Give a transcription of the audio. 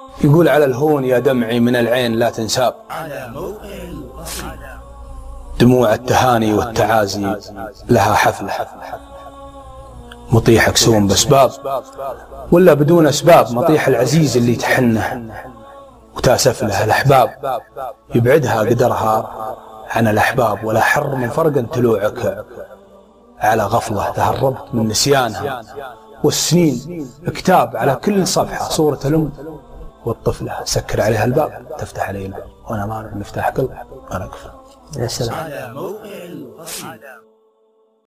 يقول على الهون يا دمعي من العين لا تنساب، دموع التهاني والتعازي لها حفلة، مطيح كسوم بأسباب ولا بدون أسباب، مطيح العزيز اللي تحنه وتاسف له الأحباب، يبعدها قدرها عن الأحباب، ولا حر من فرق تلوعك على غفلة، تهربت من نسيانها والسنين كتاب على كل صفحة صورة الأم والطفلة، سكر عليها الباب تفتح علي الباب، وأنا ما مفتاح قلب أنا أقفل. يا سلام.